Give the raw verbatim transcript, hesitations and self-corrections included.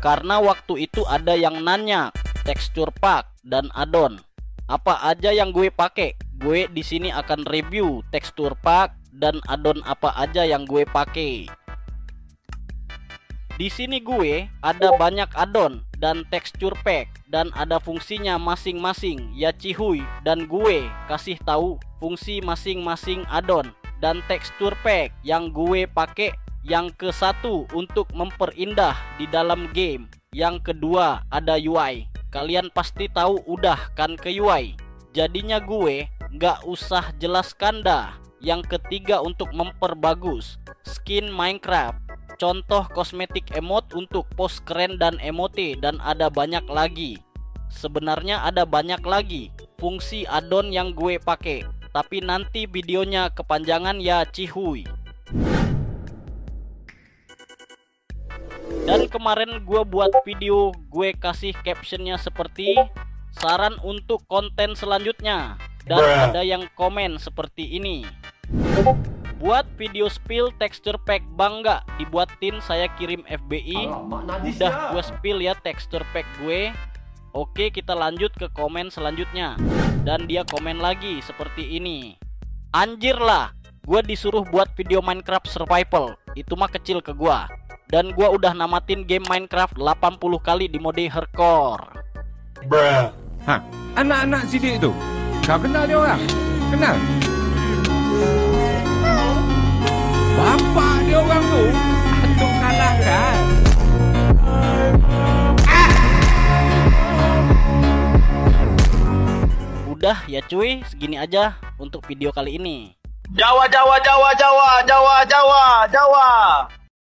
Karena waktu itu ada yang nanya texture pack dan add-on apa aja yang gue pakai. Gue di sini akan review texture pack dan add-on apa aja yang gue pakai. Di sini gue ada banyak add-on dan texture pack dan ada fungsinya masing-masing ya cihuy, dan gue kasih tahu fungsi masing-masing add-on dan texture pack yang gue pakai. Yang ke satu untuk memperindah di dalam game, yang kedua ada U I. Kalian pasti tahu udah kan ke U I, jadinya gue nggak usah jelaskan dah. Yang ketiga untuk memperbagus skin Minecraft, contoh kosmetik emote untuk pose keren dan emote, dan ada banyak lagi. Sebenarnya ada banyak lagi fungsi add-on yang gue pakai, tapi nanti videonya kepanjangan ya cihuy. Dan kemarin gue buat video, gue kasih captionnya seperti saran untuk konten selanjutnya, dan Bruh. Ada yang komen seperti ini. Buat video spill texture pack bang nggak dibuatin, saya kirim F B I. Udah gue spill ya texture pack gue. Oke, kita lanjut ke komen selanjutnya. Dan dia komen lagi seperti ini. Anjir lah, gue disuruh buat video Minecraft survival, itu mah kecil ke gue. Dan gua udah namatin game Minecraft delapan puluh kali di mode hardcore. Bruh. Hah, anak-anak sidik itu, kau kenal dia orang? Kenal? Bapak dia orang tu, atau kalah kan? Udah ya cuy, segini aja untuk video kali ini. Jawa, Jawa, Jawa, Jawa, Jawa, Jawa, Jawa.